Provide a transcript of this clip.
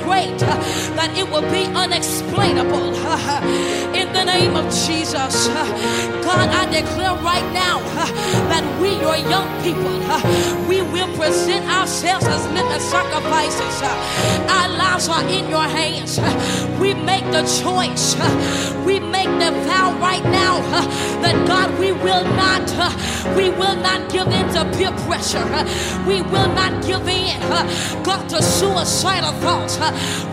great that it will be unexplainable. In the name of Jesus, God, I declare right now that we, your young people, we will present ourselves as living sacrifices. Our lives are in your hands. We make the choice. We make the vow right now that God, we will not give in to peer pressure. We will not give in, God, to suicidal thoughts.